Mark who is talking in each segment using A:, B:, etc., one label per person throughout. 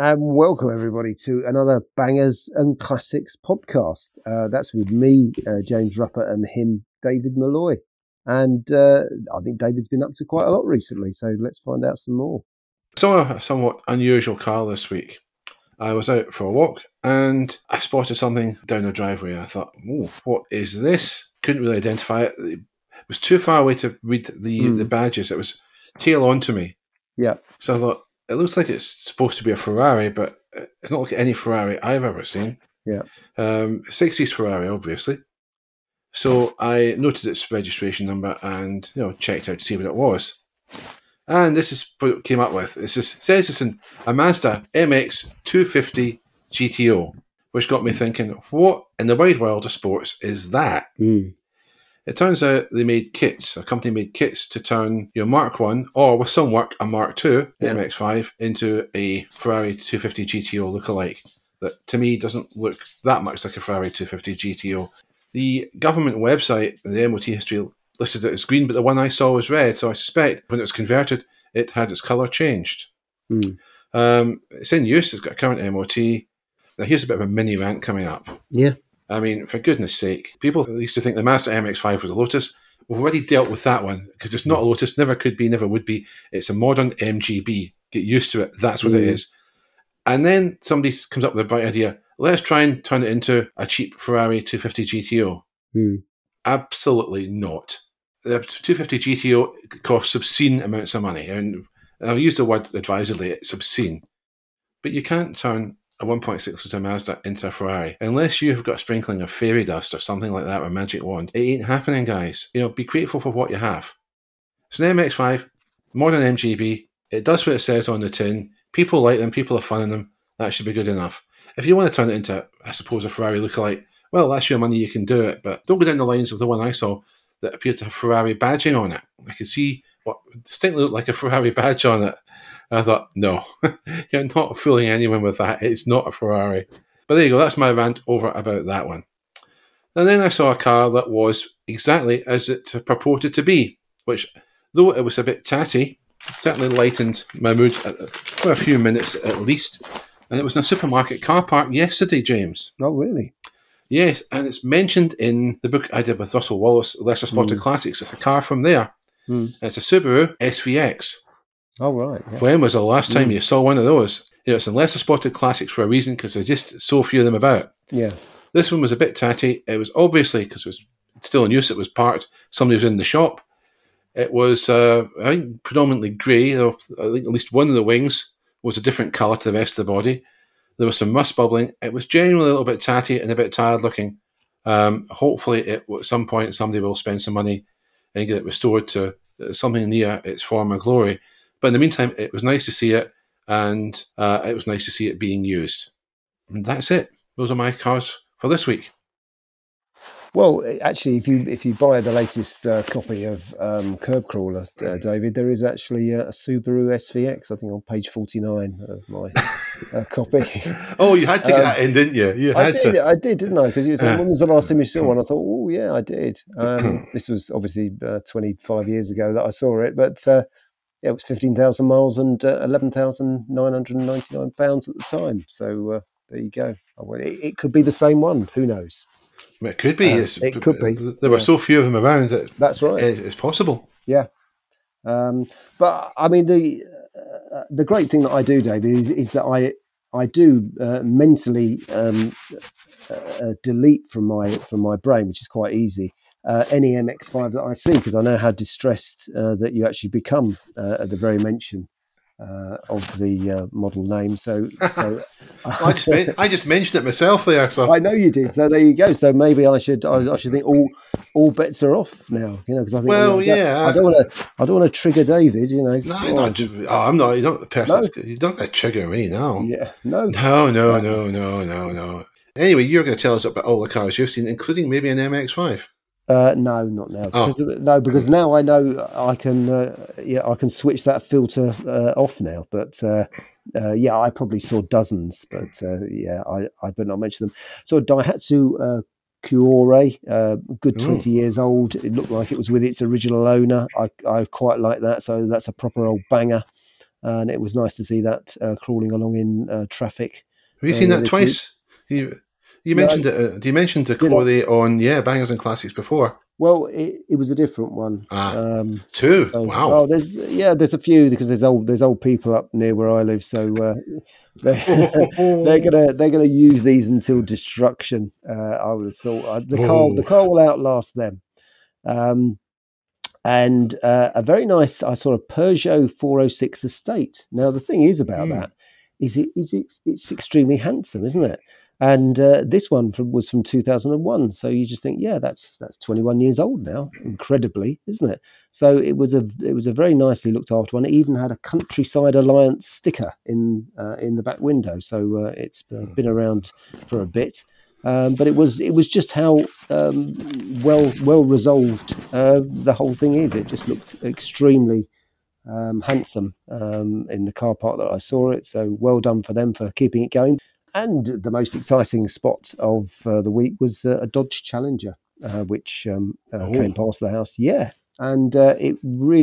A: And welcome everybody to another Bangers and Classics podcast. That's with me, James Rupper, and him, David Malloy. And I think David's been up to quite a lot recently, so let's find out some more.
B: Saw a somewhat unusual car this week. I was out for a walk and I spotted something down the driveway. I thought, "Oh, what is this?" Couldn't really identify it. It was too far away to read the badges. It was tail on to me.
A: Yeah.
B: So I thought, it looks like it's supposed to be a Ferrari, but it's not like any Ferrari I've ever seen.
A: Yeah.
B: 60s Ferrari, obviously. So I noted its registration number and checked out to see what it was. And this is what it came up with. It says it's a Mazda MX 250 GTO, which got me thinking, what in the wide world of sports is that? It turns out they made kits. A company made kits to turn your Mark 1, or with some work, a Mark 2, MX-5, into a Ferrari 250 GTO lookalike that, to me, doesn't look that much like a Ferrari 250 GTO. The government website, the MOT history, listed it as green, but the one I saw was red, so I suspect when it was converted, it had its colour changed. It's in use. It's got a current MOT. Now, here's a bit of a mini rant coming up.
A: Yeah.
B: I mean, for goodness sake, people used to think the Mazda MX-5 was a Lotus. We've already dealt with that one, because it's not a Lotus, never could be, never would be. It's a modern MGB. Get used to it. That's what it is. And then somebody comes up with a bright idea. Let's try and turn it into a cheap Ferrari 250 GTO. Absolutely not. The 250 GTO costs obscene amounts of money. And I'll use the word advisedly, it's obscene. But you can't turn a 1.6 litre Mazda into a Ferrari unless you've got a sprinkling of fairy dust or something like that, or a magic wand. It ain't happening, guys. Be grateful for what you have. It's an MX-5, modern MGB. It does what it says on the tin. People like them. People are fun in them. That should be good enough. If you want to turn it into, I suppose, a Ferrari lookalike, well, that's your money. You can do it. But don't go down the lines of the one I saw that appeared to have Ferrari badging on it. I could see what distinctly looked like a Ferrari badge on it. I thought, no, you're not fooling anyone with that. It's not a Ferrari. But there you go. That's my rant over about that one. And then I saw a car that was exactly as it purported to be, which, though it was a bit tatty, certainly lightened my mood for a few minutes at least. And it was in a supermarket car park yesterday, James.
A: Oh, really?
B: Yes, and it's mentioned in the book I did with Russell Wallace, Lesser Spotted Classics. It's a car from there. It's a Subaru SVX.
A: Oh, right. Yeah.
B: When was the last time you saw one of those? It's in Lesser Spotted Classics for a reason, because there's just so few of them about.
A: Yeah.
B: This one was a bit tatty. It was obviously, because it was still in use, it was parked. Somebody was in the shop. It was, I think, predominantly grey. I think at least one of the wings was a different colour to the rest of the body. There was some rust bubbling. It was generally a little bit tatty and a bit tired looking. Hopefully, at some point, somebody will spend some money and get it restored to something near its former glory. But in the meantime, it was nice to see it, and it was nice to see it being used. And that's it. Those are my cars for this week.
A: Well, actually, if you buy the latest copy of Curb Crawler, David, there is actually a Subaru SVX, I think, on page 49 of my copy.
B: Oh, you had to get that in, didn't you?
A: I did, didn't I? Because you said, when was the last time you saw one? I thought, oh, yeah, I did. This was obviously 25 years ago that I saw it, but it was 15,000 miles and £11,999 at the time. So there you go. Well, it could be the same one. Who knows?
B: It could be.
A: It could be.
B: There were so few of them around that
A: that's right.
B: It's possible.
A: Yeah. But I mean, the great thing that I do, David, is that I do mentally delete from my brain, which is quite easy, any MX-5 that I see, because I know how distressed that you actually become at the very mention of the model name. So
B: I just mentioned it myself there. So
A: I know you did. So there you go. So maybe I should think all bets are off now. Because I think I don't want to trigger David. No,
B: I'm not. You're not the person. No? You don't have to trigger me. No.
A: Yeah.
B: No. Anyway, you're going to tell us about all the cars you've seen, including maybe an MX-5.
A: No, not now. Because now I know I can switch that filter off now. But I probably saw dozens. But I better not mention them. So a Daihatsu Cuore, good 20 years old. It looked like it was with its original owner. I quite like that. So that's a proper old banger. and it was nice to see that crawling along in traffic.
B: Have you seen that twice? You mentioned it. You mentioned the Corey on Bangers and Classics before.
A: Well, it was a different one.
B: Two. So, wow.
A: Oh, there's a few because there's old people up near where I live, so they're gonna use these until destruction. I would have thought the car will outlast them. And a very nice, I saw a Peugeot 406 Estate. Now the thing is about that is it's extremely handsome, isn't it? And this one was from 2001. So you just think, that's 21 years old now, incredibly, isn't it? So it was a very nicely looked after one. It even had a Countryside Alliance sticker in the back window. So it's been around for a bit. But it was just how well resolved the whole thing is. It just looked extremely handsome in the car park that I saw it. So well done for them for keeping it going. And the most exciting spot of the week was a Dodge Challenger, which came past the house. Yeah, and it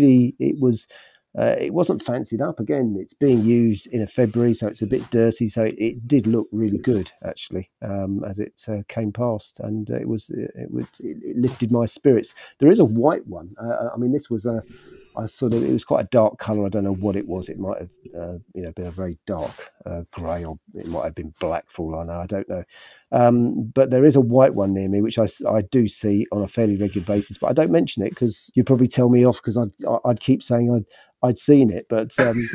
A: wasn't fancied up. Again, it's being used in a February, so it's a bit dirty. So it did look really good, actually, as it came past, and it lifted my spirits. There is a white one. I mean, this was it was quite a dark colour. I don't know what it was. It might have been a very dark grey, or it might have been black for all I know. I don't know. But there is a white one near me, which I do see on a fairly regular basis. But I don't mention it because you'd probably tell me off, because I'd keep saying I'd seen it. But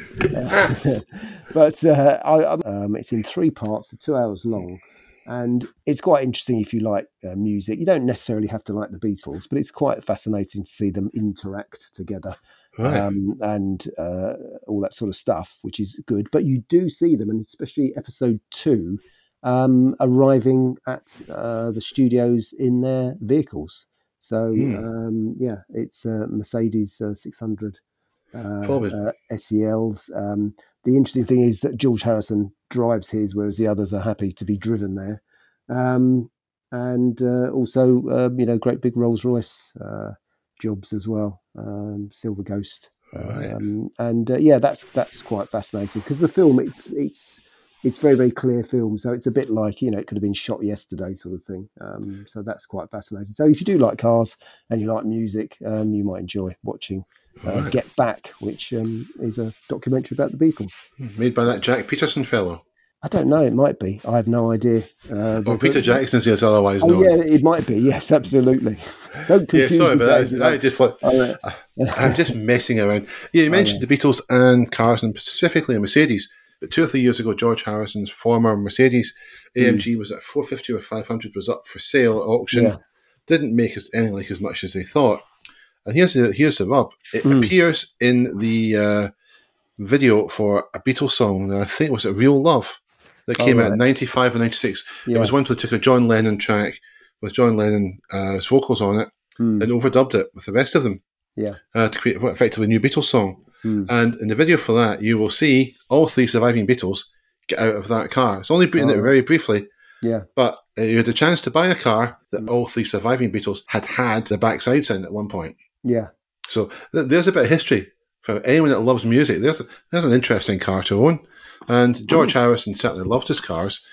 A: it's in 3 parts, 2 hours long. And it's quite interesting if you like music. You don't necessarily have to like the Beatles, but it's quite fascinating to see them interact together, right. And all that sort of stuff, which is good. But you do see them, and especially episode 2, arriving at the studios in their vehicles. So, it's Mercedes 600 SELs. The interesting thing is that George Harrison drives his, whereas the others are happy to be driven there. And also, great big Rolls-Royce jobs as well, Silver Ghost.
B: Right.
A: That's quite fascinating, because the film, it's very, very clear film. So it's a bit like, it could have been shot yesterday sort of thing. So that's quite fascinating. So if you do like cars and you like music, you might enjoy watching Get Back, which is a documentary about the Beatles.
B: Made by that Jack Peterson fellow.
A: I don't know, it might be. I have no idea.
B: Peter Jackson is otherwise known.
A: Yeah, it might be. Yes, absolutely. Don't confuse me.
B: Sorry, but I'm just messing around. Yeah, you mentioned the Beatles and cars, and specifically a Mercedes. But 2 or 3 years ago, George Harrison's former Mercedes AMG was at 450 or 500, was up for sale at auction. Yeah. Didn't make anything like as much as they thought. And here's the rub. It appears in the video for a Beatles song, I think was it Real Love, that came out in 95 or 96. Yeah. It was one where they took a John Lennon track with John Lennon's vocals on it and overdubbed it with the rest of them to create effectively a new Beatles song. And in the video for that, you will see all 3 surviving Beatles get out of that car. It's only in it very briefly.
A: Yeah,
B: but you had the chance to buy a car that all 3 surviving Beatles had the backside sound at one point.
A: Yeah.
B: So there's a bit of history for anyone that loves music. There's an interesting car to own. And George Harrison certainly loved his cars.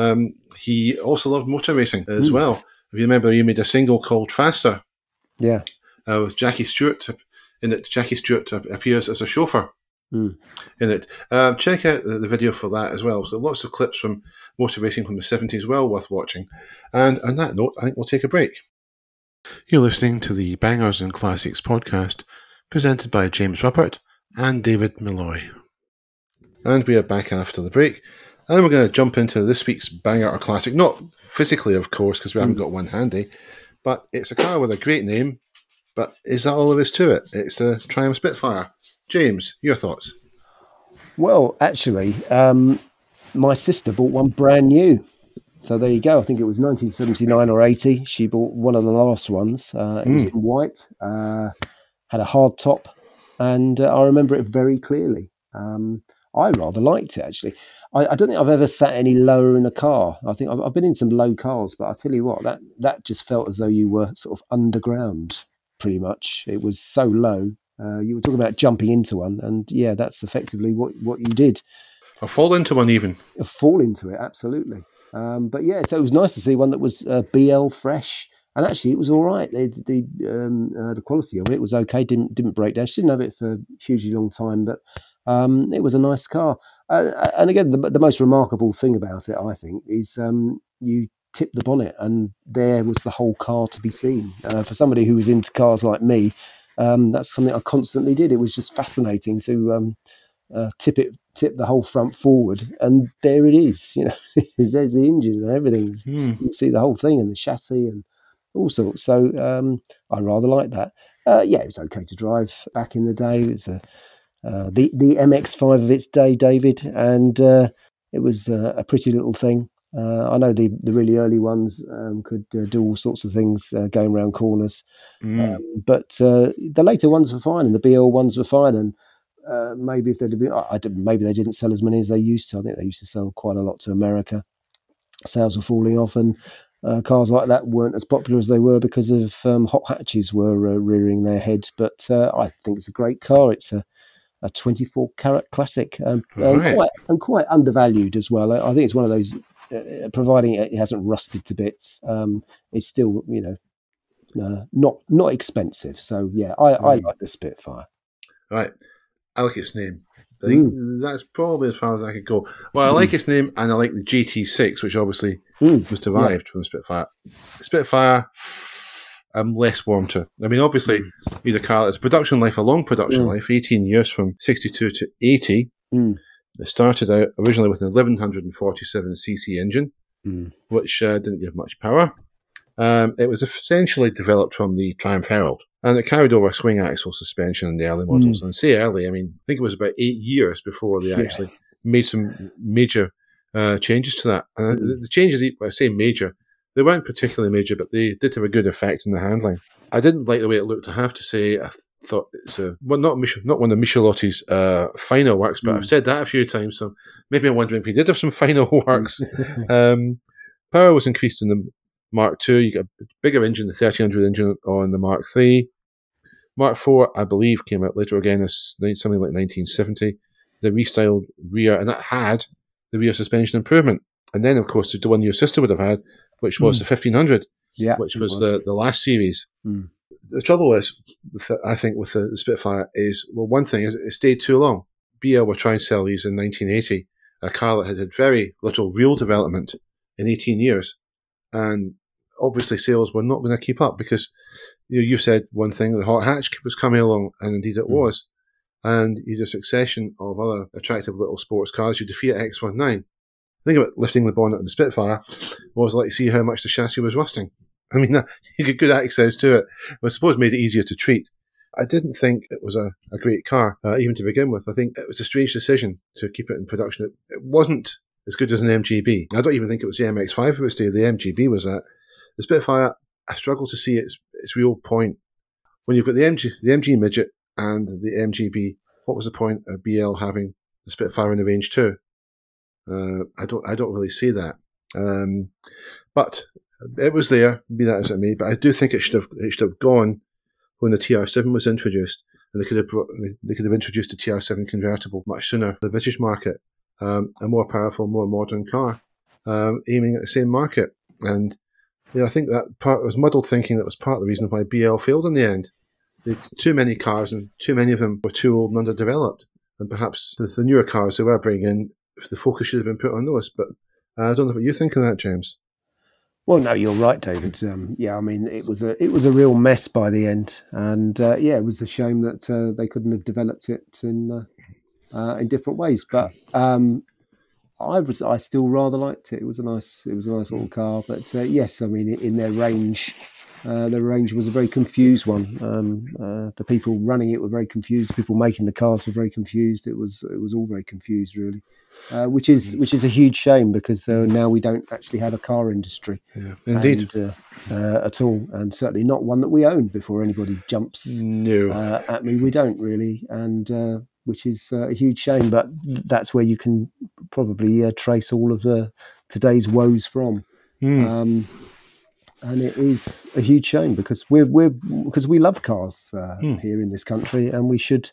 B: He also loved motor racing as well. If you remember, he made a single called Faster.
A: Yeah.
B: With Jackie Stewart. In it, Jackie Stewart appears as a chauffeur. In it. Check out the video for that as well. So lots of clips from motor racing from the 70s, well worth watching. And on that note, I think we'll take a break. You're listening to the Bangers and Classics podcast, presented by James Ruppert and David Malloy. And we are back after the break, and we're going to jump into this week's Banger or Classic. Not physically, of course, because we haven't got one handy, but it's a car with a great name, but is that all there is to it? It's the Triumph Spitfire. James, your thoughts?
A: Well, actually, my sister bought one brand new. So there you go. I think it was 1979 or 80. She bought one of the last ones. It was in white, had a hard top, and I remember it very clearly. I rather liked it, actually. I don't think I've ever sat any lower in a car. I think I've been in some low cars, but I tell you what, that just felt as though you were sort of underground, pretty much. It was so low. You were talking about jumping into one, and yeah, that's effectively what you did.
B: Or fall into one even.
A: Fall into it, absolutely. But yeah, so it was nice to see one that was BL fresh, and actually it was all right. The quality of it was okay. Didn't break down. She didn't have it for a hugely long time, but it was a nice car. And again, the most remarkable thing about it, I think, is you tip the bonnet, and there was the whole car to be seen. For somebody who was into cars like me, that's something I constantly did. It was just fascinating to tip the whole front forward, and there it is. There's the engine and everything. You see the whole thing and the chassis and all sorts. So I rather like that. Yeah, it was okay to drive back in the day. It was the MX-5 of its day, David, and it was a pretty little thing. I know the really early ones could do all sorts of things going around corners, but the later ones were fine, and the BL ones were fine. And maybe if they'd been, maybe they didn't sell as many as they used to. I think they used to sell quite a lot to America. Sales were falling off, and cars like that weren't as popular as they were because of hot hatches were rearing their head. But I think it's a great car. It's a 24 karat classic, and quite undervalued as well. I think it's one of those, providing it hasn't rusted to bits, it's still not expensive. So yeah, I like the Spitfire.
B: Right, I like its name. I think that's probably as far as I could go. Well, I like its name, and I like the GT6, which obviously was derived from the Spitfire. Spitfire, I'm less warm to. I mean, obviously, you had a car that's production life, a long production life, 18 years from 62 to 80. It started out originally with an 1147cc engine, which didn't give much power. It was essentially developed from the Triumph Herald, and it carried over swing axle suspension in the early models. And say early, I mean, I think it was about 8 years before they actually made some major changes to that. And the changes, I say major, they weren't particularly major, but they did have a good effect in the handling. I didn't like the way it looked, I have to say. I thought it's not one of Michelotti's final works, but I've said that a few times, so maybe I'm wondering if he did have some final works. Power was increased in the Mark II. You got a bigger engine, the 1300 engine on the Mark III. Mark IV, I believe, came out later again as something like 1970. The restyled rear, and that had the rear suspension improvement. And then, of course, the one your sister would have had, which was the 1500, which was the last series. The trouble is, I think, with the Spitfire is, well, one thing is it stayed too long. BL were trying to sell these in 1980, a car that had had very little real development in 18 years. And obviously sales were not going to keep up because you said one thing, the hot hatch was coming along, and indeed it was. And you had a succession of other attractive little sports cars. You had the Fiat X19. The thing about lifting the bonnet on the Spitfire was like to see how much the chassis was rusting. I mean, you get good access to it. I suppose it made it easier to treat. I didn't think it was a great car, even to begin with. I think it was a strange decision to keep it in production. It wasn't as good as an MGB. I don't even think it was the MX-5 of its day. The MGB was that. The Spitfire, I struggle to see its real point. When you've got the MG Midget and the MGB, what was the point of BL having the Spitfire in the range too? I don't really see that. But it was there, be that as it may. But I do think it should have gone when the TR7 was introduced, and they could have introduced the TR7 convertible much sooner for the British market. A more powerful, more modern car, aiming at the same market. And I think that part was muddled thinking. That was part of the reason why BL failed in the end. They had too many cars, and too many of them were too old and underdeveloped. And perhaps the newer cars they were bringing in, the focus should have been put on those. But I don't know what you think of that, James.
A: Well, no, you're right, David. I mean, it was a real mess by the end, and it was a shame that they couldn't have developed it in different ways. But I still rather liked it. It was a nice little car. But yes, I mean, in their range was a very confused one. The people running it were very confused. The people making the cars were very confused. It was all very confused, really. Which is a huge shame because now we don't actually have a car industry,
B: indeed,
A: at all, and certainly not one that we own. Before anybody jumps at me, we don't really, and which is a huge shame. But that's where you can probably trace all of today's woes from. And it is a huge shame because we love cars here in this country, and we should.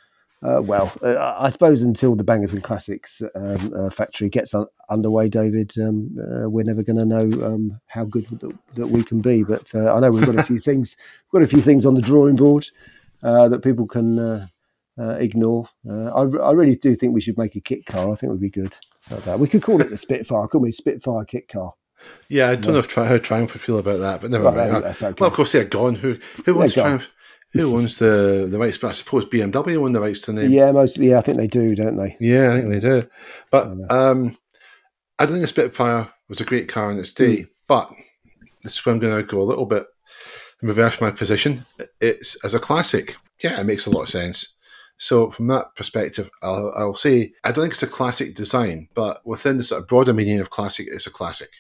A: I suppose until the Bangers and Classics factory gets underway, David, we're never going to know how good that we can be. But I know we've got a few things, on the drawing board that people can ignore. I really do think we should make a kit car. I think it would be good. We could call it the Spitfire, couldn't we? Spitfire kit car.
B: Yeah, I don't know how Triumph would feel about that, but never mind. Okay. Well, of course they're gone. Who owns Triumph? Who owns the rights? But I suppose BMW own the rights to the name.
A: Yeah, mostly. Yeah, I think they do, don't they?
B: Yeah, I think they do. But I don't think the Spitfire was a great car in its day. But this is where I'm going to go a little bit and reverse my position. It's as a classic. Yeah, it makes a lot of sense. So from that perspective, I'll say I don't think it's a classic design, but within the sort of broader meaning of classic, it's a classic.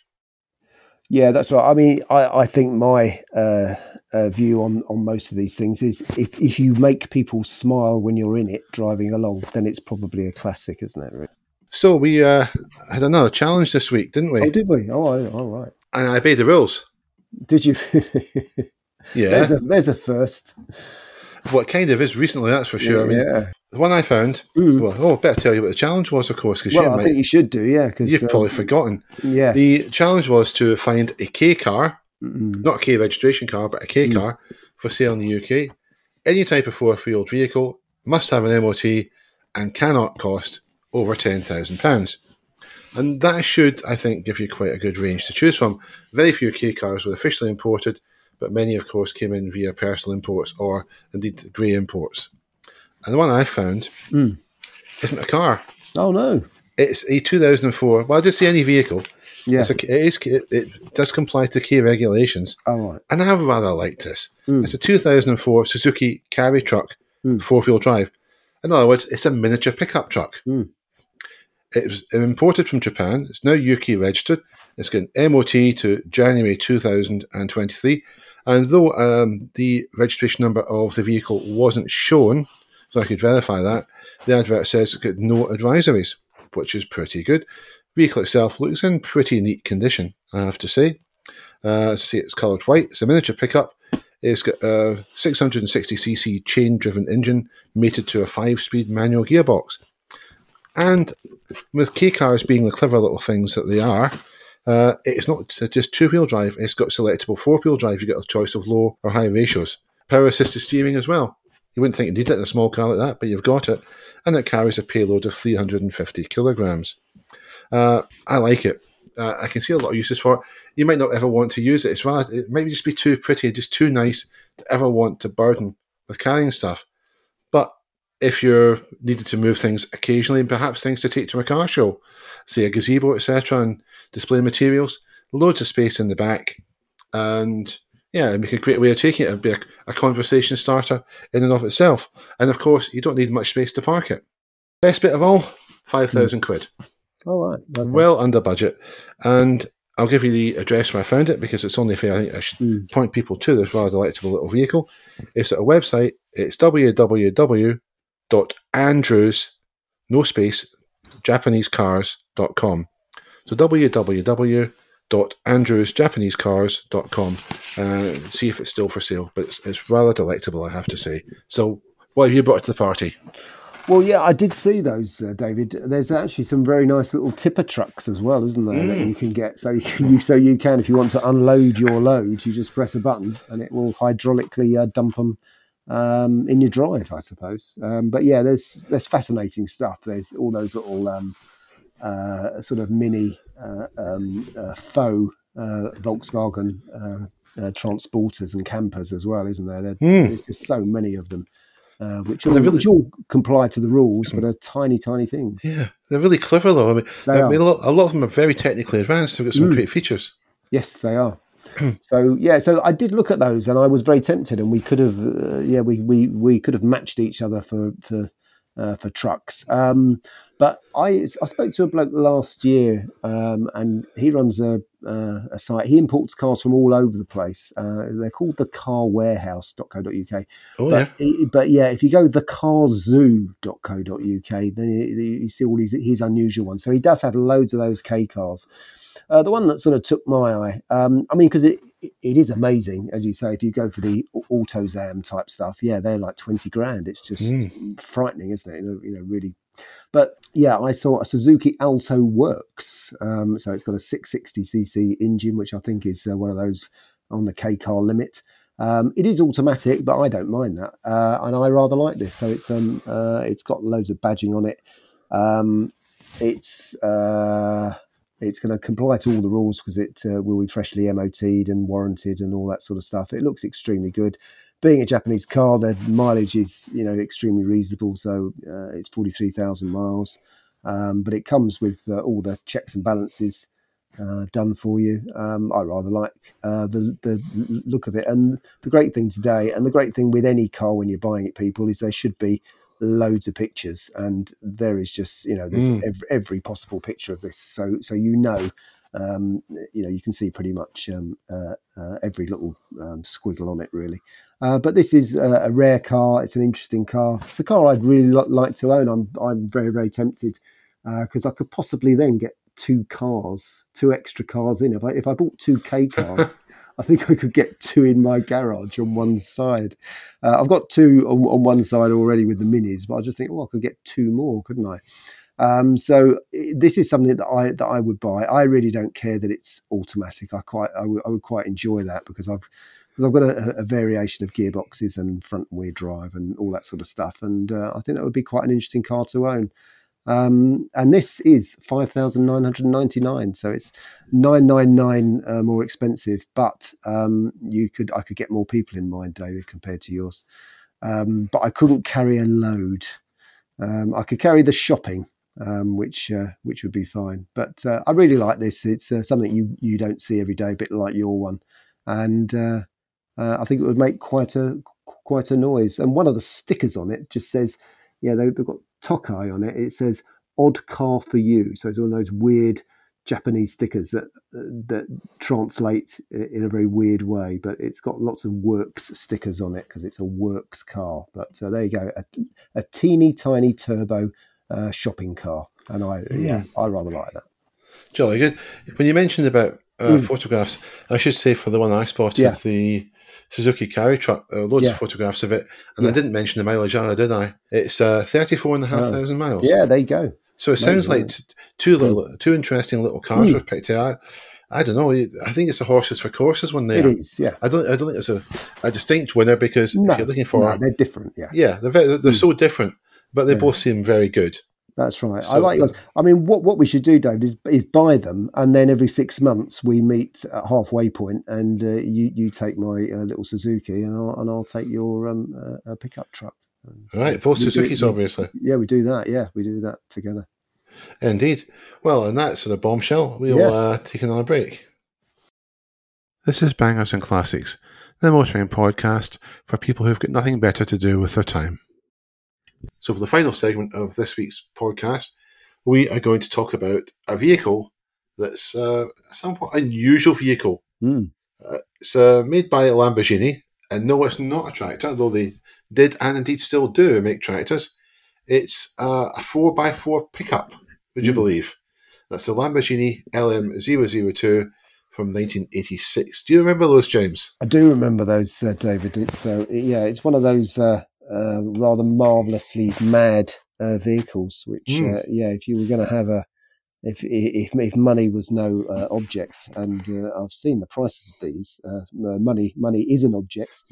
A: Yeah, that's right. I mean, I think my view on most of these things is if you make people smile when you're in it driving along, then it's probably a classic, isn't it? Really?
B: So we had another challenge this week, didn't we?
A: Oh, did we? Oh, all right.
B: And I obeyed the rules.
A: Did you?
B: Yeah.
A: There's a first.
B: Well, it kind of is recently, that's for sure.
A: Yeah,
B: I mean, the one I found, I better tell you what the challenge was, of course, because
A: I think you should do, yeah. Cause,
B: you've probably forgotten.
A: Yeah.
B: The challenge was to find a K car, not a K registration car, but a K car for sale in the UK. Any type of four-wheeled vehicle, must have an MOT, and cannot cost over £10,000. And that should, I think, give you quite a good range to choose from. Very few K cars were officially imported, but many, of course, came in via personal imports or, indeed, grey imports. And the one I found isn't a car.
A: Oh, no.
B: It's a 2004... Well, I did say any vehicle.
A: Yeah.
B: It does comply to K regulations.
A: Oh, right.
B: And I rather liked this. It's a 2004 Suzuki Carry Truck, four-wheel drive. In other words, it's a miniature pickup truck. It was imported from Japan. It's now UK registered. It's got an MOT to January 2023. And though the registration number of the vehicle wasn't shown, so I could verify that, the advert says it's got no advisories, which is pretty good. The vehicle itself looks in pretty neat condition, I have to say. It's coloured white. It's a miniature pickup. It's got a 660cc chain-driven engine mated to a 5-speed manual gearbox. And with K cars being the clever little things that they are, it's not just two-wheel drive. It's got selectable four-wheel drive. You get a choice of low or high ratios. Power-assisted steering as well. You wouldn't think you need it in a small car like that, but you've got it. And it carries a payload of 350 kilograms. I like it. I can see a lot of uses for it. You might not ever want to use it. It might just be too pretty, just too nice to ever want to burden with carrying stuff. But if you're needed to move things occasionally, and perhaps things to take to a car show, say a gazebo, etc., and display materials, loads of space in the back, and it'd make a great way of taking it. It'd be a conversation starter in and of itself. And of course, you don't need much space to park it. Best bit of all, 5,000 quid.
A: All right. Okay.
B: Well under budget. And I'll give you the address where I found it because it's only fair. I think I should point people to this rather delectable little vehicle. It's at a website. It's www.andrews, no space, japanesecars.com. So www.andrewsjapanesecars.com. See if it's still for sale. But it's rather delectable, I have to say. So what have you brought to the party?
A: Well, yeah, I did see those, David. There's actually some very nice little tipper trucks as well, isn't there, that you can get. So you can, if you want to unload your load, you just press a button and it will hydraulically dump them in your drive, I suppose. But yeah, there's fascinating stuff. There's all those little sort of mini faux Volkswagen transporters and campers as well, isn't there? There's just so many of them. Which all comply to the rules, but are tiny, tiny things.
B: Yeah, they're really clever, though. I mean, a lot of them are very technically advanced. They've got some great features.
A: Yes, they are. So I did look at those, and I was very tempted. And we could have, we could have matched each other for trucks. But I spoke to a bloke last year, and he runs a site. He imports cars from all over the place. They're called the carwarehouse.co.uk. But if you go thecarzoo.co.uk, then you see all his unusual ones. So he does have loads of those K cars. The one that sort of took my eye, because it is amazing, as you say. If you go for the AutoZam type stuff, they're like 20 grand. It's just frightening, isn't it? Really. But yeah, I saw a Suzuki Alto Works. So it's got a 660cc engine, which I think is one of those on the K car limit. It is automatic, but I don't mind that, and I rather like this. So it's got loads of badging on it. It's going to comply to all the rules because it will be freshly MOT'd and warranted and all that sort of stuff. It looks extremely good. Being a Japanese car, the mileage is extremely reasonable. So it's 43,000 miles, but it comes with all the checks and balances done for you. I rather like the look of it. And the great thing today, and the great thing with any car when you're buying it, people, is there should be loads of pictures, and there is just there's every possible picture of this. So you can see pretty much every little squiggle on it, really. But this is a rare car. It's an interesting car. It's a car I'd really like to own. I'm very, very tempted because I could possibly then get two extra cars in. If I bought two K cars, I think I could get two in my garage on one side. I've got two on one side already with the minis, but I just think, I could get two more, couldn't I? So this is something that I would buy. I really don't care that it's automatic. I would quite enjoy that because I've got a variation of gearboxes and front wheel drive and all that sort of stuff, and I think that would be quite an interesting car to own. And this is 5,999, so it's 999 more expensive. But I could get more people in mine, David, compared to yours. But I couldn't carry a load. I could carry the shopping, which would be fine. But I really like this. It's something you don't see every day, a bit like your one, and I think it would make quite a noise. And one of the stickers on it just says, they've got Tokai on it. It says "Odd Car for You." So it's one of those weird Japanese stickers that translate in a very weird way. But it's got lots of Works stickers on it because it's a Works car. But there you go, a teeny tiny turbo shopping car, and I rather like that.
B: Jolly good. When you mentioned about photographs, I should say for the one I spotted, the Suzuki Carry truck, loads of photographs of it, and I didn't mention the mileage either, did I? It's 34,500 miles.
A: Yeah, there you go.
B: So it sounds like two interesting little cars we've picked out. I don't know. I think it's a horses for courses one there.
A: It is, yeah.
B: I don't think it's a distinct winner because if you're looking for,
A: they're different. Yeah,
B: yeah, they're so different, but they both seem very good.
A: That's right. So, I like yours. I mean, what we should do, David, is buy them, and then every 6 months we meet at halfway point, and you take my little Suzuki, and I'll take your pickup truck.
B: Right, both Suzukis, obviously.
A: Yeah, we do that. Yeah, we do that together.
B: Indeed. Well, and that's the bombshell. We'll take another break. This is Bangers and Classics, the motoring podcast for people who've got nothing better to do with their time. So for the final segment of this week's podcast, we are going to talk about a vehicle that's a somewhat unusual vehicle. It's made by Lamborghini, and no, it's not a tractor, though they did and indeed still do make tractors. It's a 4x4 pickup, would you believe? That's the Lamborghini LM002 from 1986. Do you remember those, James?
A: I do remember those, David. It's one of those rather marvellously mad vehicles, which if you were going to have if money was no object, and I've seen the prices of these, money is an object,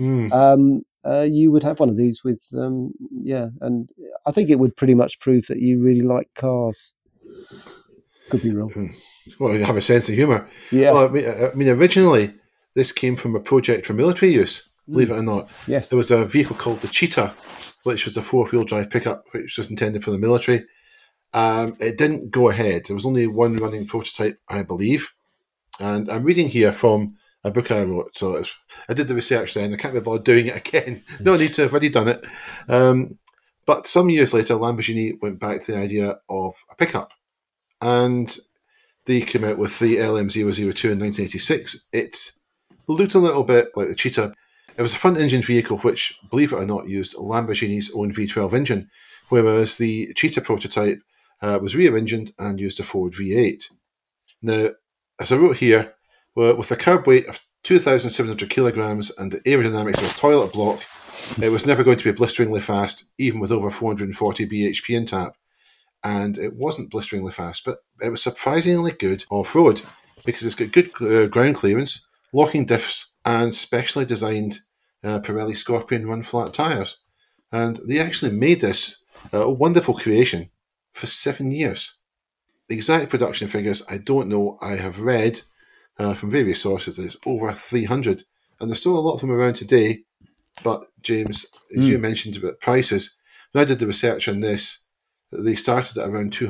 A: you would have one of these with and I think it would pretty much prove that you really like cars. Could be wrong.
B: Well, you have a sense of humour.
A: Yeah.
B: Well, I mean, originally this came from a project for military use. Believe it or not,
A: yes,
B: there was a vehicle called the Cheetah, which was a 4-wheel drive pickup, which was intended for the military. It didn't go ahead. There was only one running prototype, I believe. And I'm reading here from a book I wrote. So I did the research then. I can't be bothered doing it again. No need to. I've already done it. But some years later, Lamborghini went back to the idea of a pickup. And they came out with the LM002 in 1986. It looked a little bit like the Cheetah. It was a front-engine vehicle which, believe it or not, used Lamborghini's own V12 engine, whereas the Cheetah prototype was rear-engined and used a Ford V8. Now, as I wrote here, with a curb weight of 2,700 kilograms, and the aerodynamics of a toilet block, it was never going to be blisteringly fast, even with over 440 bhp in tap. And it wasn't blisteringly fast, but it was surprisingly good off-road because it's got good ground clearance, locking diffs, and specially designed Pirelli Scorpion run flat tyres. And they actually made this a wonderful creation for 7 years. The exact production figures, I don't know. I have read from various sources that it's over 300. And there's still a lot of them around today. But, James, as you mentioned about prices, when I did the research on this, they started at around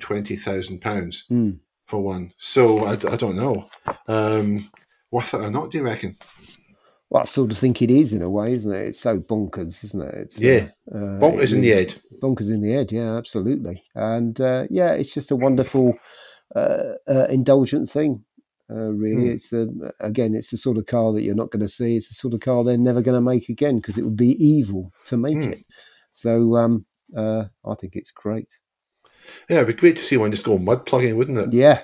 B: £220,000 for one. So I don't know. Worth it or not, do you reckon?
A: Well, I sort of think it is in a way, isn't it? It's so bonkers, isn't it? It's,
B: bonkers in the head.
A: Bonkers in the head, yeah, absolutely. And it's just a wonderful, indulgent thing. Really, it's it's the sort of car that you're not going to see. It's the sort of car they're never going to make again because it would be evil to make it. So I think it's great.
B: Yeah, it'd be great to see one just go mud plugging, wouldn't it?
A: Yeah.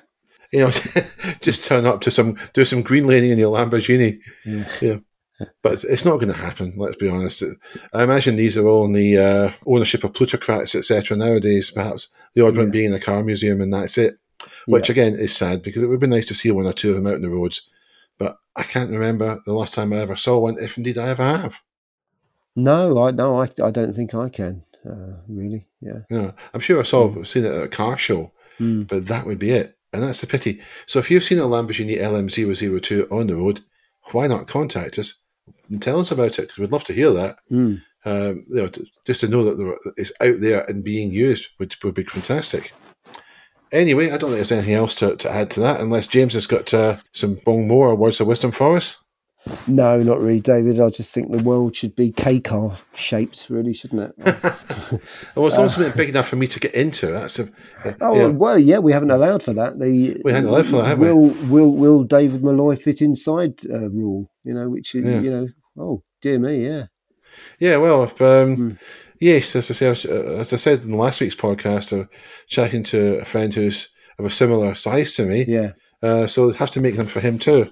B: Just turn up to do some green laning in your Lamborghini. Yeah. But it's not going to happen, let's be honest. I imagine these are all in the ownership of plutocrats, etc. nowadays, perhaps the odd one being in a car museum and that's it. Which, again, is sad because it would be nice to see one or two of them out on the roads. But I can't remember the last time I ever saw one, if indeed I ever have.
A: No, I don't think I can, really, yeah.
B: Yeah, I'm sure I've seen it at a car show, but that would be it. And that's a pity. So if you've seen a Lamborghini LM002 on the road, why not contact us and tell us about it? Because we'd love to hear that. Just to know that it's out there and being used would be fantastic. Anyway, I don't think there's anything else to add to that, unless James has got some more words of wisdom for us.
A: No, not really, David. I just think the world should be K-car shaped, really, shouldn't it?
B: Well, it's also big enough for me to get into. That's
A: we haven't allowed for that. We
B: haven't allowed for that, have we?
A: Will David Malloy fit inside rule? Which is oh dear me, yeah.
B: Yeah, well, yes, as I said in last week's podcast, I'm chatting to a friend who's of a similar size to me.
A: Yeah.
B: So they have to make them for him too.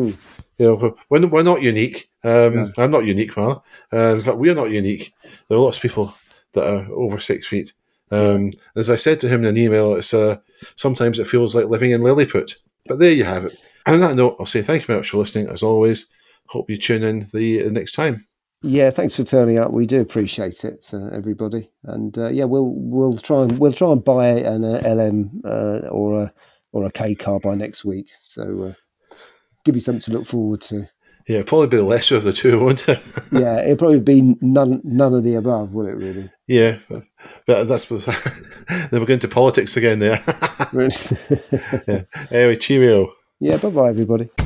B: We're not unique. I'm not unique, rather. But we're not unique. There are lots of people that are over 6 feet. As I said to him in an email, it's sometimes it feels like living in Lilliput. But there you have it. And on that note, I'll say thank you very much for listening. As always, hope you tune in the next time.
A: Yeah, thanks for turning up. We do appreciate it, everybody. And we'll try and buy an LM or a K car by next week. So give you something to look forward to. Yeah,
B: probably be the lesser of the two, won't it?
A: Yeah, it'll probably be none of the above, will it? Really?
B: Yeah, but that's they were going to politics again there.
A: Really?
B: Yeah. Anyway, cheerio.
A: Yeah, bye-bye, everybody.